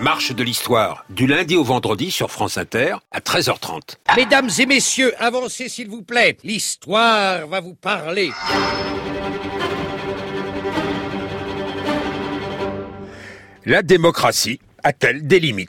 marche de l'histoire, du lundi au vendredi sur France Inter, à 13h30. Mesdames et messieurs, avancez s'il vous plaît. L'histoire va vous parler. La démocratie a-t-elle des limites ?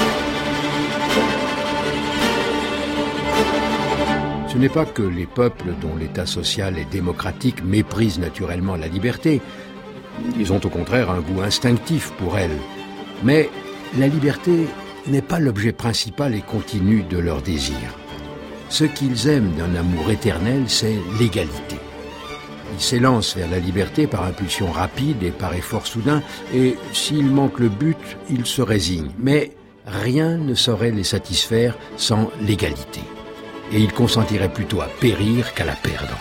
Ce n'est pas que les peuples dont l'état social est démocratique méprisent naturellement la liberté. Ils ont au contraire un goût instinctif pour elle. Mais la liberté n'est pas l'objet principal et continu de leur désir. Ce qu'ils aiment d'un amour éternel, c'est l'égalité. Ils s'élancent vers la liberté par impulsion rapide et par effort soudain, et s'il manque le but, ils se résignent. Mais rien ne saurait les satisfaire sans l'égalité. Et ils consentiraient plutôt à périr qu'à la perdre.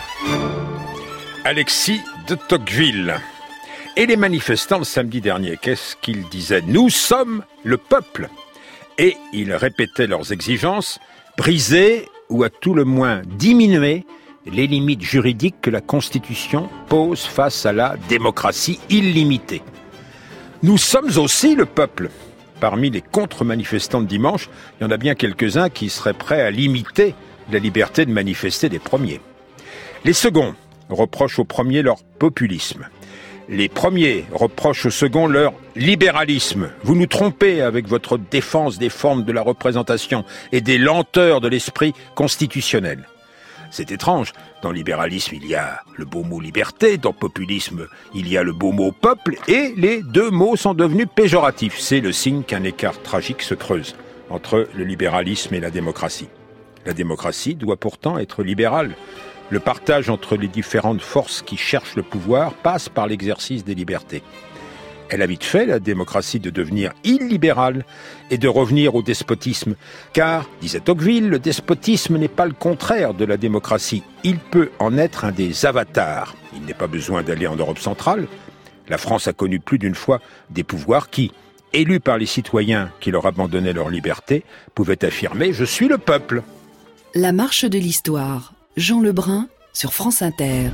Alexis de Tocqueville. Et les manifestants le samedi dernier, qu'est-ce qu'ils disaient ? Nous sommes le peuple. Et ils répétaient leurs exigences, briser ou à tout le moins diminuer les limites juridiques que la Constitution pose face à la démocratie illimitée. Nous sommes aussi le peuple. Parmi les contre-manifestants de dimanche, il y en a bien quelques-uns qui seraient prêts à limiter la liberté de manifester des premiers. Les seconds reprochent aux premiers leur populisme. Les premiers reprochent aux seconds leur libéralisme. Vous nous trompez avec votre défense des formes de la représentation et des lenteurs de l'esprit constitutionnel. C'est étrange. Dans libéralisme, il y a le beau mot liberté. Dans populisme, il y a le beau mot peuple. Et les deux mots sont devenus péjoratifs. C'est le signe qu'un écart tragique se creuse entre le libéralisme et la démocratie. La démocratie doit pourtant être libérale. Le partage entre les différentes forces qui cherchent le pouvoir passe par l'exercice des libertés. Elle a vite fait, la démocratie, de devenir illibérale et de revenir au despotisme. Car, disait Tocqueville, le despotisme n'est pas le contraire de la démocratie. Il peut en être un des avatars. Il n'est pas besoin d'aller en Europe centrale. La France a connu plus d'une fois des pouvoirs qui, élus par les citoyens qui leur abandonnaient leur liberté, pouvaient affirmer « Je suis le peuple ». La marche de l'histoire. Jean Lebrun sur France Inter.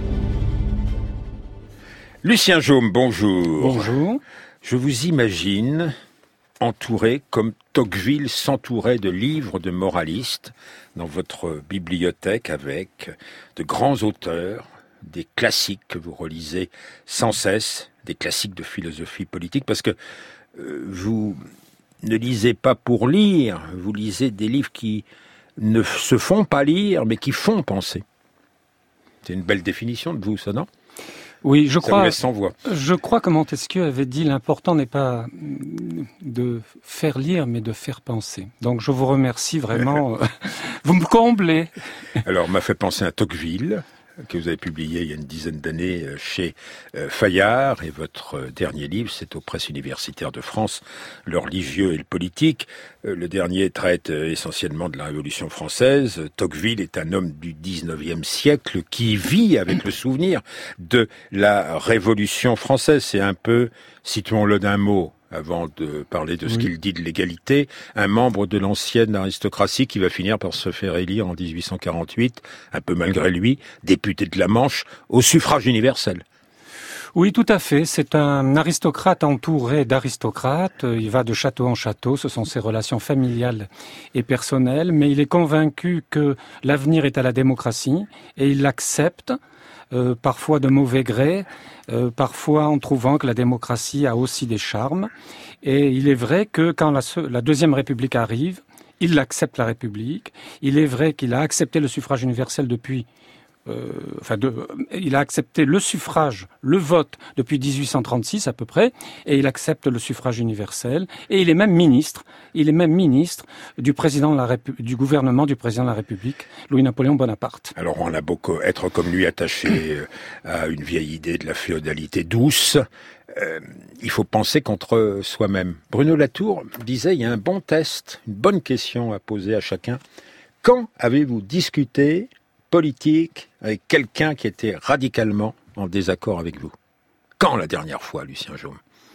Lucien Jaume, bonjour. Bonjour. Je vous imagine entouré comme Tocqueville s'entourait de livres de moralistes dans votre bibliothèque avec de grands auteurs, des classiques que vous relisez sans cesse, des classiques de philosophie politique, parce que vous ne lisez pas pour lire, vous lisez des livres qui ne se font pas lire, mais qui font penser. C'est une belle définition de vous, ça, non ? Oui, je ça vous laisse sans voix. Je crois que Montesquieu avait dit l'important n'est pas de faire lire, mais de faire penser. Donc je vous remercie vraiment. Vous me comblez. Alors, m'a fait penser à Tocqueville, que vous avez publié il y a une dizaine d'années chez Fayard, et votre dernier livre, c'est aux Presses universitaires de France, Le religieux et le politique. Le dernier traite essentiellement de la Révolution française. Tocqueville est un homme du 19e siècle qui vit avec le souvenir de la Révolution française. C'est un peu, situons-le d'un mot, avant de parler de ce qu'il dit de l'égalité, un membre de l'ancienne aristocratie qui va finir par se faire élire en 1848, un peu malgré lui, député de la Manche, au suffrage universel. Oui, tout à fait. C'est un aristocrate entouré d'aristocrates. Il va de château en château. Ce sont ses relations familiales et personnelles. Mais il est convaincu que l'avenir est à la démocratie et il l'accepte. Parfois de mauvais gré, parfois en trouvant que la démocratie a aussi des charmes. Et il est vrai que quand la Deuxième République arrive, il accepte la République. Il est vrai qu'il a accepté le suffrage universel depuis... il a accepté le suffrage, le vote depuis 1836 à peu près, et il accepte le suffrage universel, et il est même ministre du président du gouvernement du président de la République, Louis-Napoléon Bonaparte. Alors on a beau être comme lui attaché à une vieille idée de la féodalité douce, il faut penser contre soi-même. Bruno Latour disait, il y a un bon test, une bonne question à poser à chacun. Quand avez-vous discuté politique avec quelqu'un qui était radicalement en désaccord avec vous? Quand la dernière fois, Lucien Jaume?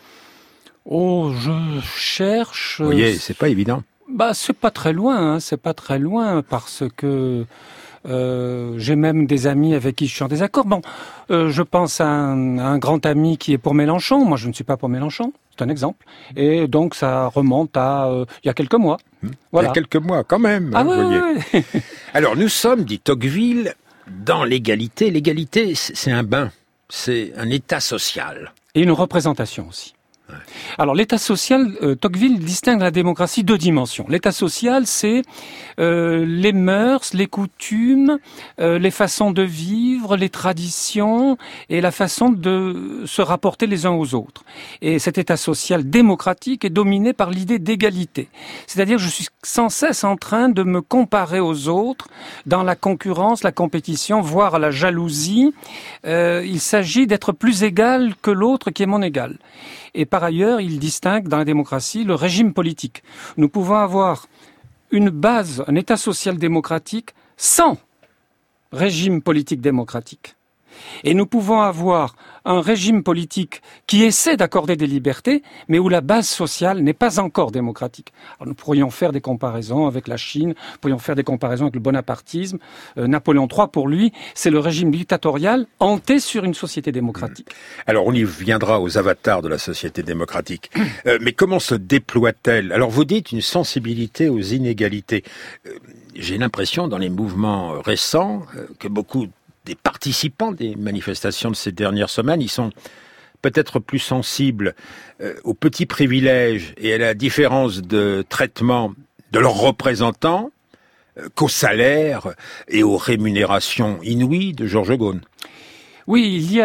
Oh, je cherche... Vous voyez, c'est pas évident. C'est pas très loin, parce que j'ai même des amis avec qui je suis en désaccord. Je pense à un grand ami qui est pour Mélenchon. Moi, je ne suis pas pour Mélenchon. C'est un exemple. Et donc ça remonte à il y a quelques mois. Voilà. Il y a quelques mois, quand même. Ah vous voyez. Oui. Alors nous sommes, dit Tocqueville, dans l'égalité. L'égalité, c'est un bain, c'est un état social. Et une représentation aussi. Ouais. Alors l'état social, Tocqueville distingue la démocratie deux dimensions. L'état social, c'est les mœurs, les coutumes, les façons de vivre, les traditions et la façon de se rapporter les uns aux autres. Et cet état social démocratique est dominé par l'idée d'égalité. C'est-à-dire je suis sans cesse en train de me comparer aux autres dans la concurrence, la compétition, voire la jalousie. Il s'agit d'être plus égal que l'autre qui est mon égal. Et par ailleurs, il distingue dans la démocratie le régime politique. Nous pouvons avoir une base, un état social démocratique sans régime politique démocratique. Et nous pouvons avoir un régime politique qui essaie d'accorder des libertés, mais où la base sociale n'est pas encore démocratique. Alors nous pourrions faire des comparaisons avec la Chine, nous pourrions faire des comparaisons avec le bonapartisme. Napoléon III, pour lui, c'est le régime dictatorial hanté sur une société démocratique. Alors on y viendra aux avatars de la société démocratique. Mais comment se déploie-t-elle? Alors vous dites une sensibilité aux inégalités. J'ai l'impression dans les mouvements récents que beaucoup des participants des manifestations de ces dernières semaines, ils sont peut-être plus sensibles aux petits privilèges et à la différence de traitement de leurs représentants qu'aux salaires et aux rémunérations inouïes de Georges Ghosn. Oui, il y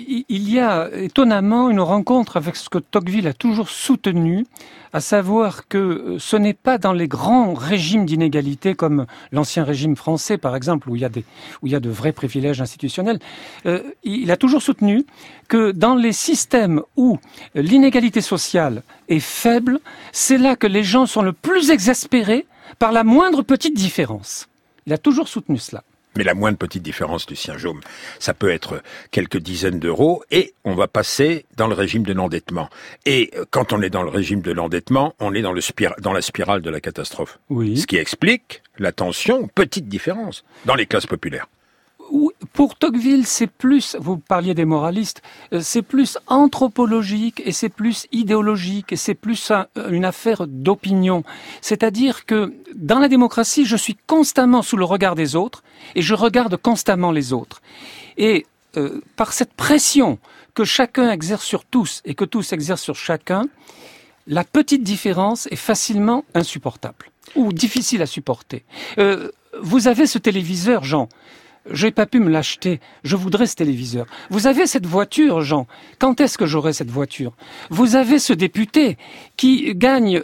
a étonnamment une rencontre avec ce que Tocqueville a toujours soutenu, à savoir que ce n'est pas dans les grands régimes d'inégalité comme l'ancien régime français, par exemple, où il y a de vrais privilèges institutionnels. Il a toujours soutenu que dans les systèmes où l'inégalité sociale est faible, c'est là que les gens sont le plus exaspérés par la moindre petite différence. Il a toujours soutenu cela. Mais la moindre petite différence, Lucien Jaume, ça peut être quelques dizaines d'euros et on va passer dans le régime de l'endettement. Et quand on est dans le régime de l'endettement, on est dans la spirale de la catastrophe. Oui. Ce qui explique la tension, petite différence, dans les classes populaires. Pour Tocqueville, c'est plus, vous parliez des moralistes, c'est plus anthropologique et c'est plus idéologique et c'est plus une affaire d'opinion. C'est-à-dire que dans la démocratie, je suis constamment sous le regard des autres et je regarde constamment les autres. Et par cette pression que chacun exerce sur tous et que tous exercent sur chacun, la petite différence est facilement insupportable ou difficile à supporter. Vous avez ce téléviseur, Jean. J'ai pas pu me l'acheter. Je voudrais ce téléviseur. Vous avez cette voiture, Jean. Quand est-ce que j'aurai cette voiture? Vous avez ce député qui gagne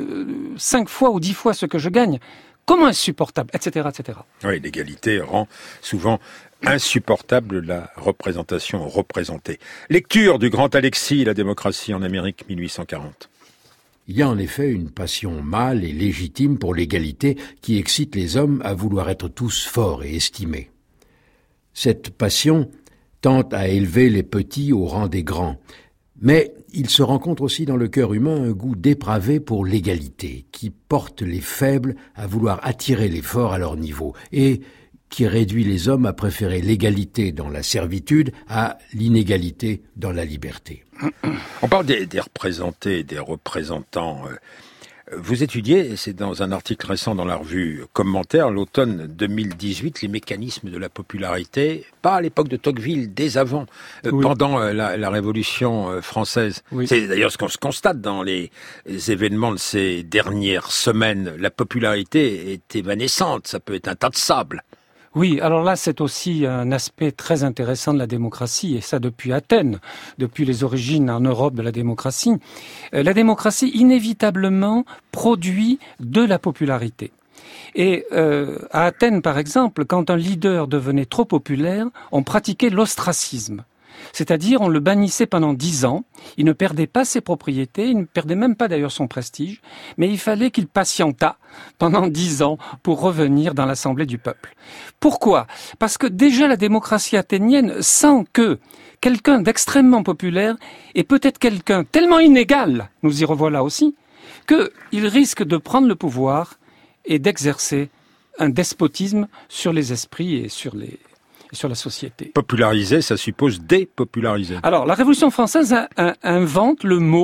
5 fois ou 10 fois ce que je gagne. Comment est-ce supportable? Etc., etc. Oui, l'égalité rend souvent insupportable la représentation représentée. Lecture du grand Alexis, La démocratie en Amérique, 1840. Il y a en effet une passion mâle et légitime pour l'égalité qui excite les hommes à vouloir être tous forts et estimés. Cette passion tente à élever les petits au rang des grands. Mais il se rencontre aussi dans le cœur humain un goût dépravé pour l'égalité, qui porte les faibles à vouloir attirer les forts à leur niveau, et qui réduit les hommes à préférer l'égalité dans la servitude à l'inégalité dans la liberté. On parle des représentés, des représentants. Vous étudiez, c'est dans un article récent dans la revue Commentaire, l'automne 2018, les mécanismes de la popularité, pas à l'époque de Tocqueville, dès avant, oui. Pendant la Révolution française. Oui. C'est d'ailleurs ce qu'on se constate dans les événements de ces dernières semaines. La popularité est évanescente, ça peut être un tas de sable. Oui, alors là, c'est aussi un aspect très intéressant de la démocratie, et ça depuis Athènes, depuis les origines en Europe de la démocratie. La démocratie, inévitablement, produit de la popularité. Et à Athènes, par exemple, quand un leader devenait trop populaire, on pratiquait l'ostracisme. C'est-à-dire, on le bannissait pendant 10 ans, il ne perdait pas ses propriétés, il ne perdait même pas d'ailleurs son prestige, mais il fallait qu'il patientât pendant 10 ans pour revenir dans l'Assemblée du peuple. Pourquoi? Parce que déjà la démocratie athénienne sent que quelqu'un d'extrêmement populaire est peut-être quelqu'un tellement inégal, nous y revoilà aussi, qu'il risque de prendre le pouvoir et d'exercer un despotisme sur les esprits et sur la société. Populariser, ça suppose dépopulariser. Alors, la Révolution française invente le mot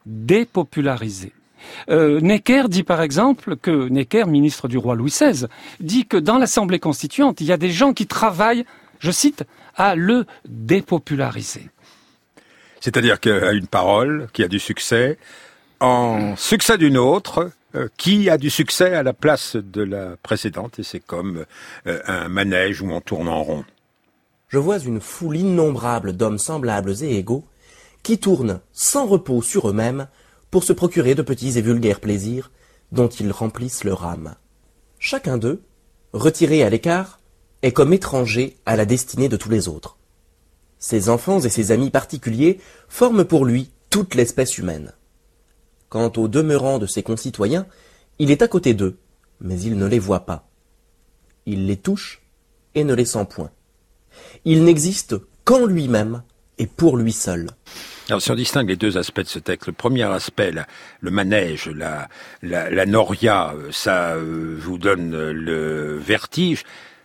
dépopulariser. Necker dit par exemple que Necker, ministre du roi Louis XVI, dit que dans l'Assemblée constituante, il y a des gens qui travaillent, je cite, à le dépopulariser. C'est-à-dire qu'à une parole qui a du succès, en succès d'une autre, qui a du succès à la place de la précédente, et c'est comme un manège où on tourne en rond. Je vois une foule innombrable d'hommes semblables et égaux qui tournent sans repos sur eux-mêmes pour se procurer de petits et vulgaires plaisirs dont ils remplissent leur âme. Chacun d'eux, retiré à l'écart, est comme étranger à la destinée de tous les autres. Ses enfants et ses amis particuliers forment pour lui toute l'espèce humaine. Quant aux demeurants de ses concitoyens, il est à côté d'eux, mais il ne les voit pas. Il les touche et ne les sent point. Il n'existe qu'en lui-même et pour lui seul. Alors, si on distingue les deux aspects de ce texte, le premier aspect, le manège, la noria, ça vous donne le vertige.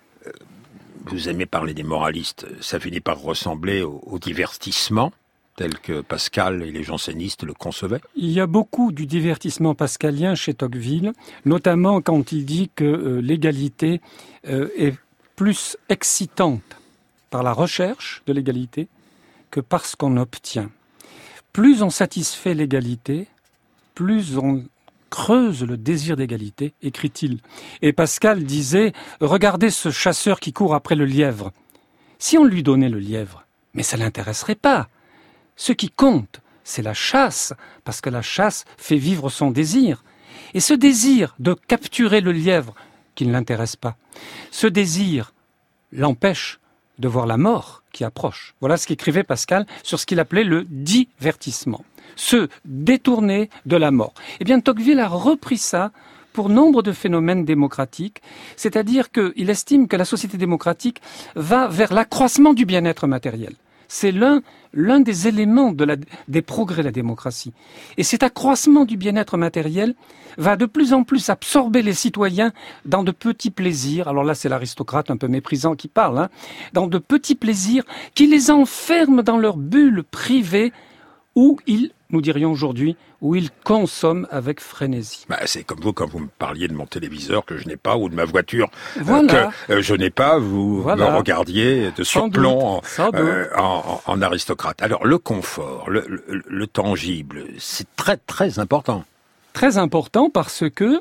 Vous aimez parler des moralistes, ça finit par ressembler au divertissement, tel que Pascal et les jansénistes le concevaient. Il y a beaucoup du divertissement pascalien chez Tocqueville, notamment quand il dit que l'égalité est plus excitante par la recherche de l'égalité que par ce qu'on obtient. Plus on satisfait l'égalité, plus on creuse le désir d'égalité, écrit-il. Et Pascal disait, regardez ce chasseur qui court après le lièvre. Si on lui donnait le lièvre, mais ça l'intéresserait pas. Ce qui compte, c'est la chasse, parce que la chasse fait vivre son désir. Et ce désir de capturer le lièvre, qui ne l'intéresse pas, ce désir l'empêche de voir la mort qui approche. Voilà ce qu'écrivait Pascal sur ce qu'il appelait le divertissement. Se détourner de la mort. Eh bien, Tocqueville a repris ça pour nombre de phénomènes démocratiques, c'est-à-dire qu'il estime que la société démocratique va vers l'accroissement du bien-être matériel. C'est l'un des éléments des progrès de la démocratie. Et cet accroissement du bien-être matériel va de plus en plus absorber les citoyens dans de petits plaisirs. Alors là, c'est l'aristocrate un peu méprisant qui parle, dans de petits plaisirs qui les enferment dans leur bulle privée où ils, nous dirions aujourd'hui, où ils consomment avec frénésie. C'est comme vous quand vous me parliez de mon téléviseur que je n'ai pas ou de ma voiture voilà. Que je n'ai pas, vous me regardiez de surplomb en aristocrate. Alors le confort, le tangible, c'est très très important. Très important parce que,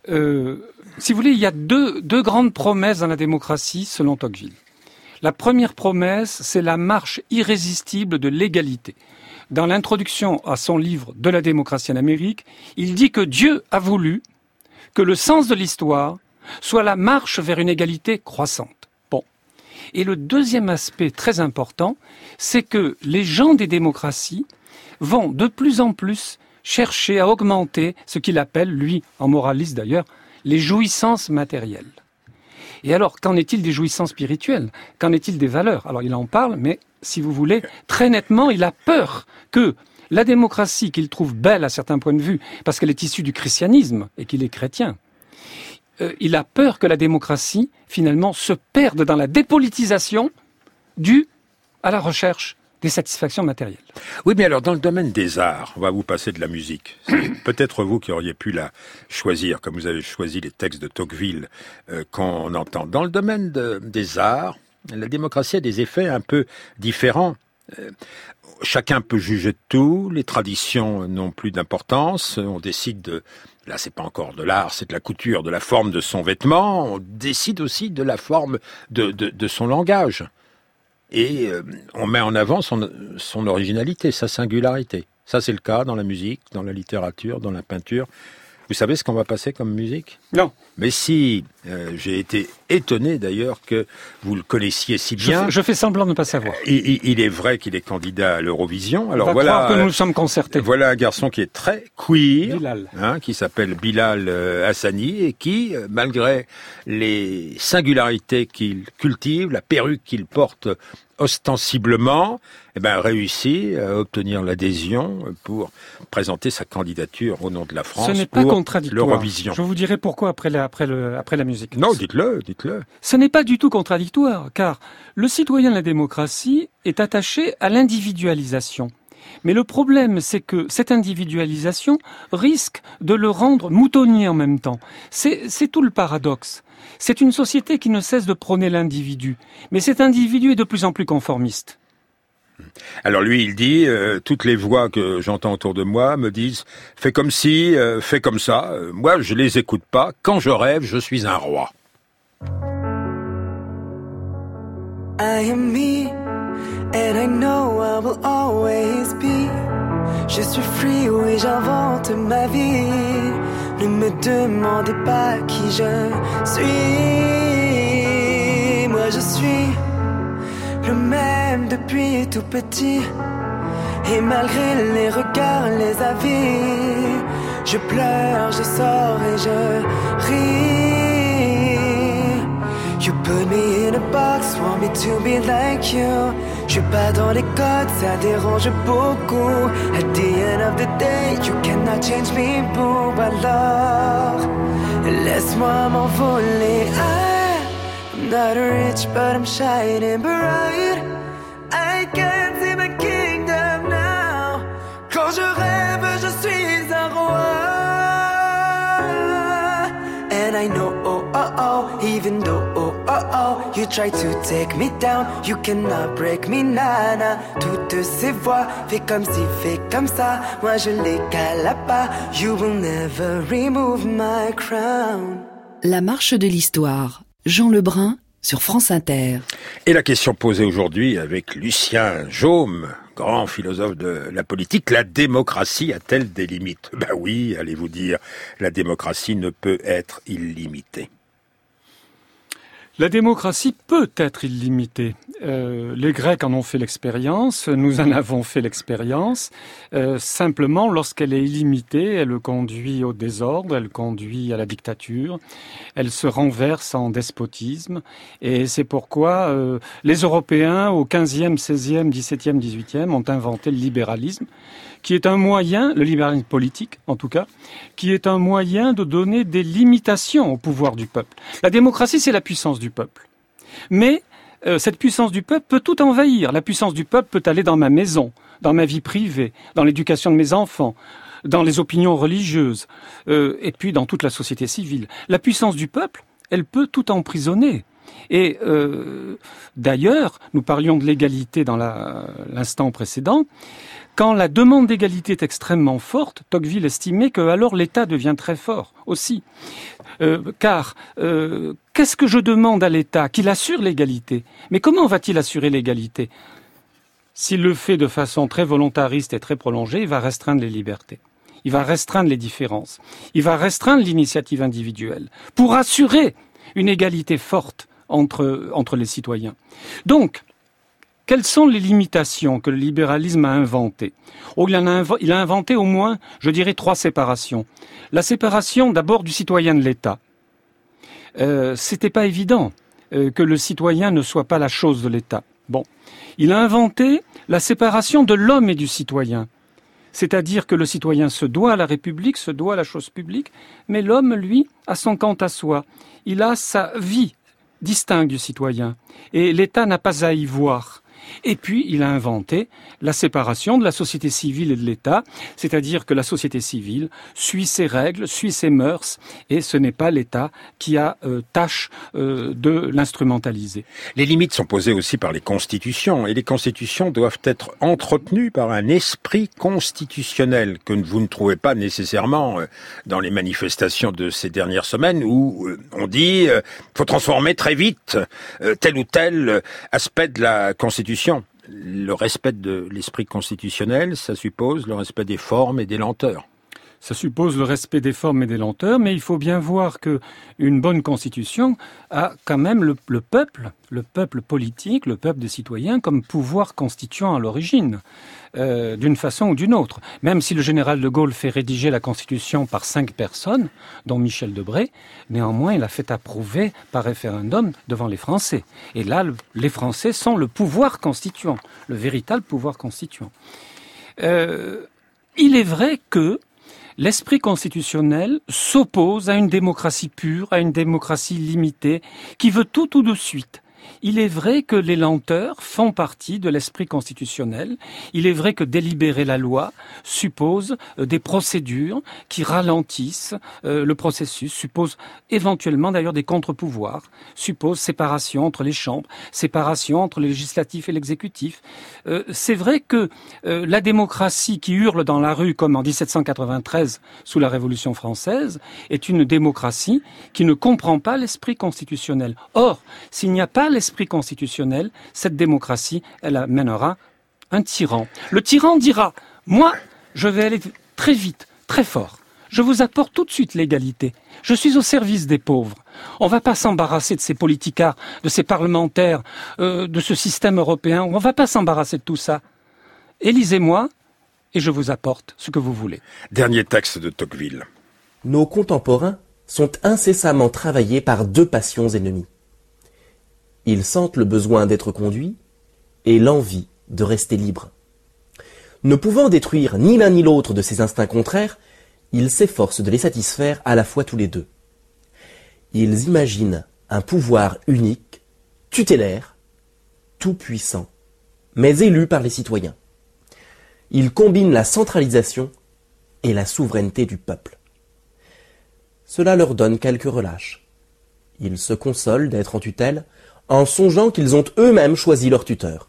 si vous voulez, il y a deux grandes promesses dans la démocratie selon Tocqueville. La première promesse, c'est la marche irrésistible de l'égalité. Dans l'introduction à son livre « De la démocratie en Amérique », il dit que Dieu a voulu que le sens de l'histoire soit la marche vers une égalité croissante. Bon. Et le deuxième aspect très important, c'est que les gens des démocraties vont de plus en plus chercher à augmenter ce qu'il appelle, lui, en moraliste d'ailleurs, les jouissances matérielles. Et alors, qu'en est-il des jouissances spirituelles? Qu'en est-il des valeurs? Alors, il en parle, mais si vous voulez, très nettement, il a peur que la démocratie qu'il trouve belle à certains points de vue, parce qu'elle est issue du christianisme et qu'il est chrétien, il a peur que la démocratie, finalement, se perde dans la dépolitisation due à la recherche des satisfactions matérielles. Oui, mais alors, dans le domaine des arts, on va vous passer de la musique. C'est peut-être vous qui auriez pu la choisir, comme vous avez choisi les textes de Tocqueville qu'on entend. Dans le domaine des arts, la démocratie a des effets un peu différents. Chacun peut juger de tout, les traditions n'ont plus d'importance, on décide de... Là, c'est pas encore de l'art, c'est de la couture, de la forme de son vêtement, on décide aussi de la forme de son langage. Et on met en avant son originalité, sa singularité. Ça, c'est le cas dans la musique, dans la littérature, dans la peinture. Vous savez ce qu'on va passer comme musique? Non. Mais si, j'ai été étonné d'ailleurs que vous le connaissiez si bien. Je fais semblant de ne pas savoir. Il est vrai qu'il est candidat à l'Eurovision. Alors on va voilà croire que nous nous sommes concertés. Voilà un garçon qui est très queer, Bilal. Qui s'appelle Bilal Hassani et qui, malgré les singularités qu'il cultive, la perruque qu'il porte ostensiblement, réussit à obtenir l'adhésion pour présenter sa candidature au nom de la France. Ce n'est pas contradictoire. L'Eurovision. Je vous dirai pourquoi après la musique. Non, dites-le. Ce n'est pas du tout contradictoire, car le citoyen de la démocratie est attaché à l'individualisation. Mais le problème, c'est que cette individualisation risque de le rendre moutonnier en même temps. C'est tout le paradoxe. C'est une société qui ne cesse de prôner l'individu, mais cet individu est de plus en plus conformiste. Alors lui, il dit, toutes les voix que j'entends autour de moi me disent « fais comme ci, fais comme ça ». Moi, je les écoute pas. Quand je rêve, je suis un roi. I am me, and I know I will always be. Je suis free, oui, j'invente ma vie. Ne me demandez pas qui je suis. Moi je suis le même depuis tout petit. Et malgré les regards, les avis, je pleure, je sors et je ris. You put me in a box, want me to be like you. Je suis pas dans les codes, ça dérange beaucoup. At the end of the day, you cannot change me, boo. Alors, laisse-moi m'envoler. I'm not rich, but I'm shining bright. I can't see my kingdom now. Quand je rêve, je suis un roi. And I know, even though, you try to take me down, you cannot break me, nana. Toutes ces voix, fais comme ci, fais comme ça. Moi je les cale pas. You will never remove my crown. La marche de l'histoire. Jean Lebrun sur France Inter. Et la question posée aujourd'hui avec Lucien Jaume, grand philosophe de la politique, la démocratie a-t-elle des limites ? Ben oui, allez-vous dire, la démocratie ne peut être illimitée. La démocratie peut être illimitée. Les Grecs en ont fait l'expérience, nous en avons fait l'expérience. Simplement, lorsqu'elle est illimitée, elle conduit au désordre, elle conduit à la dictature, elle se renverse en despotisme. Et c'est pourquoi les Européens, au 15e, 16e, 17e, 18e, ont inventé le libéralisme, qui est un moyen, le libéralisme politique en tout cas, qui est un moyen de donner des limitations au pouvoir du peuple. La démocratie, c'est la puissance du peuple. Mais cette puissance du peuple peut tout envahir. La puissance du peuple peut aller dans ma maison, dans ma vie privée, dans l'éducation de mes enfants, dans les opinions religieuses, et puis dans toute la société civile. La puissance du peuple, elle peut tout emprisonner. Et d'ailleurs, nous parlions de l'égalité dans l'instant précédent. Quand la demande d'égalité est extrêmement forte, Tocqueville estimait que alors l'État devient très fort aussi. Car qu'est-ce que je demande à l'État ? Qu'il assure l'égalité. Mais comment va-t-il assurer l'égalité ? S'il le fait de façon très volontariste et très prolongée, il va restreindre les libertés. Il va restreindre les différences. Il va restreindre l'initiative individuelle pour assurer une égalité forte entre les citoyens. Donc, quelles sont les limitations que le libéralisme a inventées ? Il a inventé au moins, je dirais, 3 séparations. La séparation d'abord du citoyen de l'État. C'était pas évident que le citoyen ne soit pas la chose de l'État. Bon, il a inventé la séparation de l'homme et du citoyen. C'est-à-dire que le citoyen se doit à la République, se doit à la chose publique, mais l'homme, lui, a son quant à soi. Il a sa vie distincte du citoyen. Et l'État n'a pas à y voir. Et puis, il a inventé la séparation de la société civile et de l'État, c'est-à-dire que la société civile suit ses règles, suit ses mœurs, et ce n'est pas l'État qui a tâche de l'instrumentaliser. Les limites sont posées aussi par les constitutions, et les constitutions doivent être entretenues par un esprit constitutionnel que vous ne trouvez pas nécessairement dans les manifestations de ces dernières semaines où on dit faut transformer très vite tel ou tel aspect de la Constitution. Le respect de l'esprit constitutionnel, ça suppose le respect des formes et des lenteurs. Ça suppose le respect des formes et des lenteurs, mais il faut bien voir que une bonne constitution a quand même le peuple politique, le peuple des citoyens comme pouvoir constituant à l'origine, d'une façon ou d'une autre. Même si le général de Gaulle fait rédiger la constitution par 5 personnes, dont Michel Debré, néanmoins il a fait approuver par référendum devant les Français. Et là, les Français sont le pouvoir constituant, le véritable pouvoir constituant. Il est vrai que l'esprit constitutionnel s'oppose à une démocratie pure, à une démocratie limitée, qui veut tout de suite. Il est vrai que les lenteurs font partie de l'esprit constitutionnel. Il est vrai que délibérer la loi suppose des procédures qui ralentissent le processus, suppose éventuellement d'ailleurs des contre-pouvoirs, suppose séparation entre les chambres, séparation entre le législatif et l'exécutif. C'est vrai que la démocratie qui hurle dans la rue comme en 1793 sous la Révolution française est une démocratie qui ne comprend pas l'esprit constitutionnel. Or, s'il n'y a pas l'esprit constitutionnel, cette démocratie, elle amènera un tyran. Le tyran dira, moi, je vais aller très vite, très fort. Je vous apporte tout de suite l'égalité. Je suis au service des pauvres. On ne va pas s'embarrasser de ces politicards, de ces parlementaires, de ce système européen. On ne va pas s'embarrasser de tout ça. Élisez-moi et je vous apporte ce que vous voulez. Dernier texte de Tocqueville. Nos contemporains sont incessamment travaillés par deux passions ennemies. Ils sentent le besoin d'être conduits et l'envie de rester libres. Ne pouvant détruire ni l'un ni l'autre de ces instincts contraires, ils s'efforcent de les satisfaire à la fois tous les deux. Ils imaginent un pouvoir unique, tutélaire, tout-puissant, mais élu par les citoyens. Ils combinent la centralisation et la souveraineté du peuple. Cela leur donne quelque relâche. Ils se consolent d'être en tutelle en songeant qu'ils ont eux-mêmes choisi leur tuteur.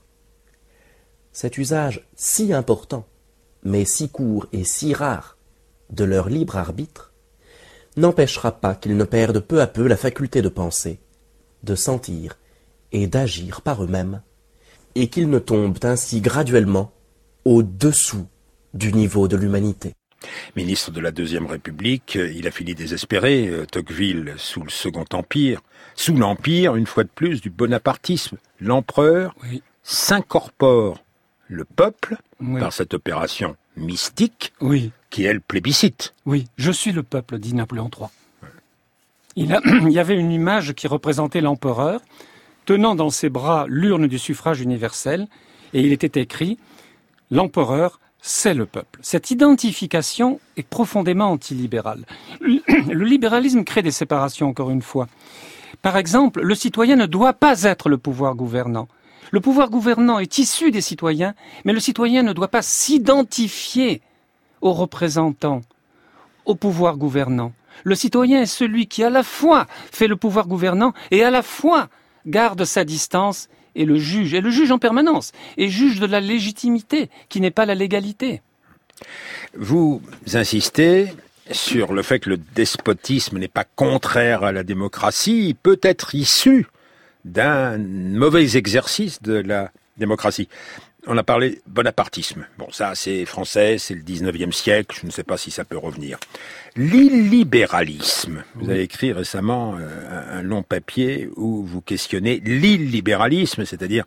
Cet usage si important, mais si court et si rare, de leur libre arbitre, n'empêchera pas qu'ils ne perdent peu à peu la faculté de penser, de sentir et d'agir par eux-mêmes, et qu'ils ne tombent ainsi graduellement au-dessous du niveau de l'humanité. Ministre de la Deuxième République, il a fini désespéré, Tocqueville, sous le Second Empire, sous l'Empire, une fois de plus, du bonapartisme. L'empereur s'incorpore le peuple par cette opération mystique qui est le plébiscite. Oui, je suis le peuple, dit Napoléon III. Il y avait une image qui représentait l'empereur tenant dans ses bras l'urne du suffrage universel et il était écrit « L'empereur, c'est le peuple ». Cette identification est profondément antilibérale. Le libéralisme crée des séparations, encore une fois. Par exemple, le citoyen ne doit pas être le pouvoir gouvernant. Le pouvoir gouvernant est issu des citoyens, mais le citoyen ne doit pas s'identifier aux représentants, au pouvoir gouvernant. Le citoyen est celui qui à la fois fait le pouvoir gouvernant et à la fois garde sa distance et le juge en permanence, et juge de la légitimité, qui n'est pas la légalité. Vous insistez sur le fait que le despotisme n'est pas contraire à la démocratie, il peut être issu d'un mauvais exercice de la démocratie. On a parlé bonapartisme. Bon, ça, c'est français, c'est le 19e siècle, je ne sais pas si ça peut revenir. L'illibéralisme. Vous avez écrit récemment un long papier où vous questionnez l'illibéralisme, c'est-à-dire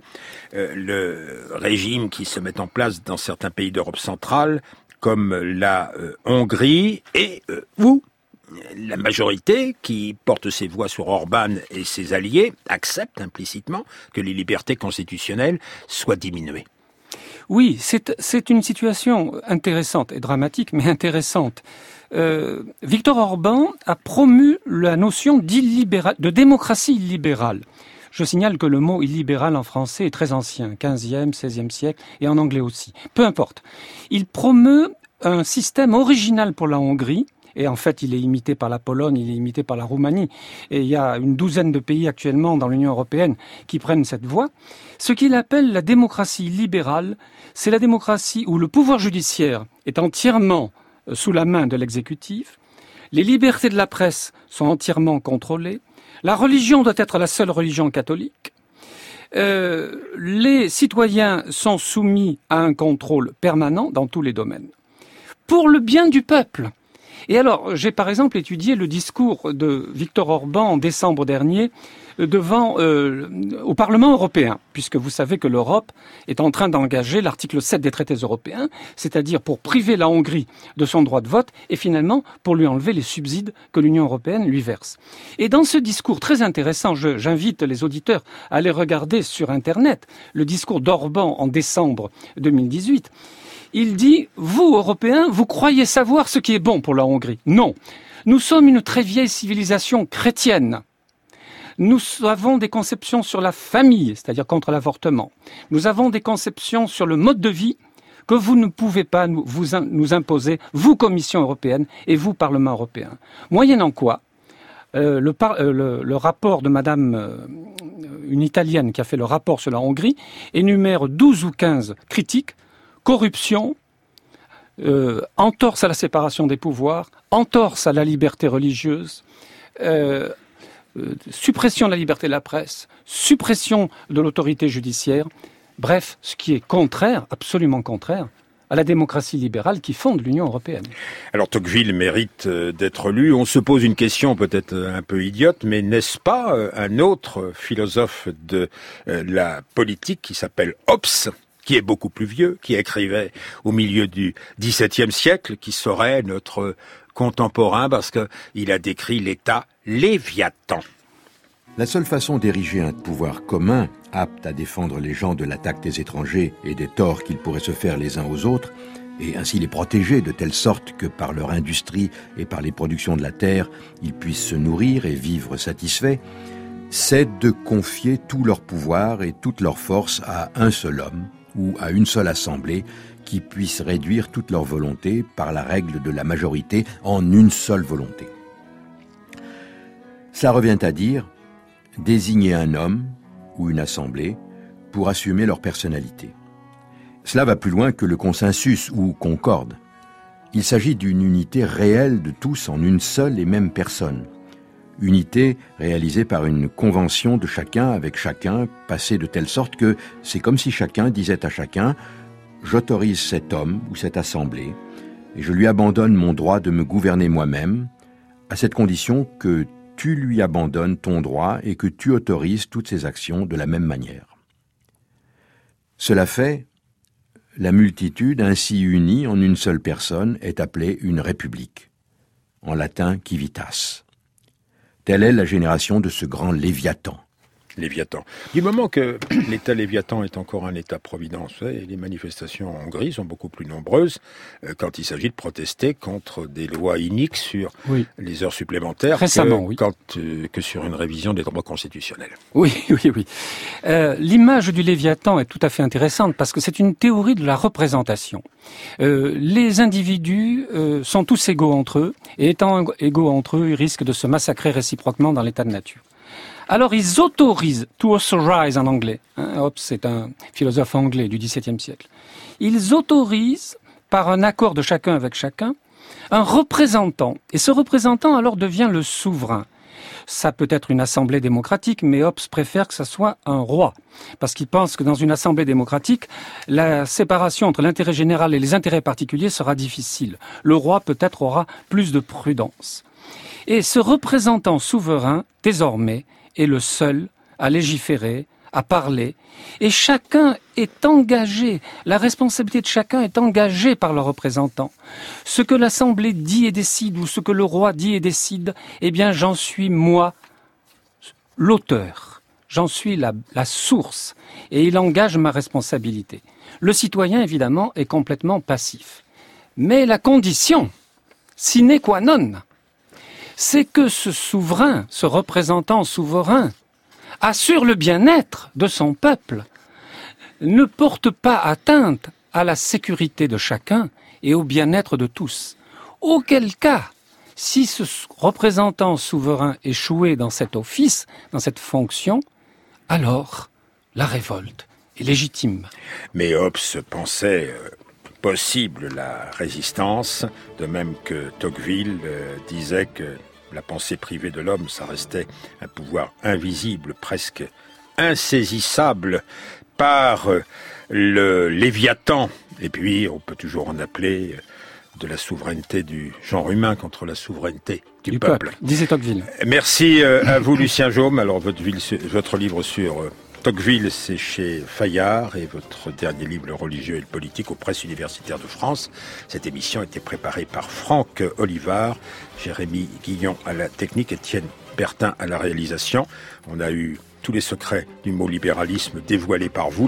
le régime qui se met en place dans certains pays d'Europe centrale, comme la Hongrie, et où la majorité, qui porte ses voix sur Orban et ses alliés, accepte implicitement que les libertés constitutionnelles soient diminuées. Oui, c'est une situation intéressante et dramatique, mais intéressante. Viktor Orban a promu la notion de démocratie illibérale. Je signale que le mot illibéral en français est très ancien, 15e, 16e siècle, et en anglais aussi. Peu importe. Il promeut un système original pour la Hongrie, et en fait, il est imité par la Pologne, il est imité par la Roumanie. Et il y a une douzaine de pays actuellement dans l'Union européenne qui prennent cette voie. Ce qu'il appelle la démocratie libérale, c'est la démocratie où le pouvoir judiciaire est entièrement sous la main de l'exécutif. Les libertés de la presse sont entièrement contrôlées. La religion doit être la seule religion catholique. Les citoyens sont soumis à un contrôle permanent dans tous les domaines. Pour le bien du peuple. Et alors, j'ai par exemple étudié le discours de Viktor Orban en décembre dernier au Parlement européen, puisque vous savez que l'Europe est en train d'engager l'article 7 des traités européens, c'est-à-dire pour priver la Hongrie de son droit de vote et finalement pour lui enlever les subsides que l'Union européenne lui verse. Et dans ce discours très intéressant, j'invite les auditeurs à aller regarder sur Internet le discours d'Orban en décembre 2018, il dit « Vous, Européens, vous croyez savoir ce qui est bon pour la Hongrie. Non, nous sommes une très vieille civilisation chrétienne. Nous avons des conceptions sur la famille, c'est-à-dire contre l'avortement. Nous avons des conceptions sur le mode de vie que vous ne pouvez pas nous imposer, vous, Commission européenne, et vous, Parlement européen. Moyennant quoi, le rapport de madame, une Italienne qui a fait le rapport sur la Hongrie, énumère 12 ou 15 critiques, corruption, entorse à la séparation des pouvoirs, entorse à la liberté religieuse, suppression de la liberté de la presse, suppression de l'autorité judiciaire, bref, ce qui est contraire, absolument contraire, à la démocratie libérale qui fonde l'Union européenne. Alors Tocqueville mérite d'être lu. On se pose une question peut-être un peu idiote, mais n'est-ce pas un autre philosophe de la politique qui s'appelle Hobbes, qui est beaucoup plus vieux, qui écrivait au milieu du XVIIe siècle, qui serait notre contemporain parce qu'il a décrit l'État Léviathan. La seule façon d'ériger un pouvoir commun, apte à défendre les gens de l'attaque des étrangers et des torts qu'ils pourraient se faire les uns aux autres, et ainsi les protéger de telle sorte que par leur industrie et par les productions de la terre, ils puissent se nourrir et vivre satisfaits, c'est de confier tout leur pouvoir et toute leur force à un seul homme ou à une seule assemblée qui puisse réduire toute leur volonté par la règle de la majorité en une seule volonté. Ça revient à dire désigner un homme ou une assemblée pour assumer leur personnalité. Cela va plus loin que le consensus ou concorde. Il s'agit d'une unité réelle de tous en une seule et même personne. Unité réalisée par une convention de chacun avec chacun, passée de telle sorte que c'est comme si chacun disait à chacun « J'autorise cet homme ou cette assemblée et je lui abandonne mon droit de me gouverner moi-même, à cette condition que tu lui abandonnes ton droit et que tu autorises toutes ses actions de la même manière. » Cela fait, la multitude ainsi unie en une seule personne est appelée une république, en latin civitas. Telle est la génération de ce grand Léviathan. Léviathan. Du moment que l'État Léviathan est encore un État-providence, et les manifestations en Hongrie sont beaucoup plus nombreuses quand il s'agit de protester contre des lois iniques sur les heures supplémentaires récemment, que sur une révision des droits constitutionnels. Oui. L'image du Léviathan est tout à fait intéressante parce que c'est une théorie de la représentation. Les individus sont tous égaux entre eux, et étant égaux entre eux, ils risquent de se massacrer réciproquement dans l'état de nature. Alors ils autorisent, to authorize en anglais, Hobbes c'est un philosophe anglais du XVIIe siècle, ils autorisent, par un accord de chacun avec chacun, un représentant. Et ce représentant alors devient le souverain. Ça peut être une assemblée démocratique, mais Hobbes préfère que ça soit un roi. Parce qu'il pense que dans une assemblée démocratique, la séparation entre l'intérêt général et les intérêts particuliers sera difficile. Le roi peut-être aura plus de prudence. Et ce représentant souverain, désormais, est le seul à légiférer, à parler, et chacun est engagé, la responsabilité de chacun est engagée par le représentant. Ce que l'Assemblée dit et décide, ou ce que le roi dit et décide, eh bien j'en suis moi l'auteur, j'en suis la source, et il engage ma responsabilité. Le citoyen, évidemment, est complètement passif. Mais la condition, sine qua non, c'est que ce souverain, ce représentant souverain, assure le bien-être de son peuple, ne porte pas atteinte à la sécurité de chacun et au bien-être de tous. Auquel cas, si ce représentant souverain échouait dans cet office, dans cette fonction, alors la révolte est légitime. Mais Hobbes pensait possible la résistance, de même que Tocqueville disait que la pensée privée de l'homme, ça restait un pouvoir invisible, presque insaisissable par le Léviathan. Et puis, on peut toujours en appeler de la souveraineté du genre humain contre la souveraineté du peuple. Disait Tocqueville. Merci à vous, Lucien Jaume. Alors, votre livre sur Tocqueville, c'est chez Fayard, et votre dernier livre, Le religieux et le politique, aux presses universitaires de France. Cette émission a été préparée par Franck Olivard, Jérémy Guillon à la technique, Étienne Bertin à la réalisation. On a eu tous les secrets du mot libéralisme dévoilés par vous.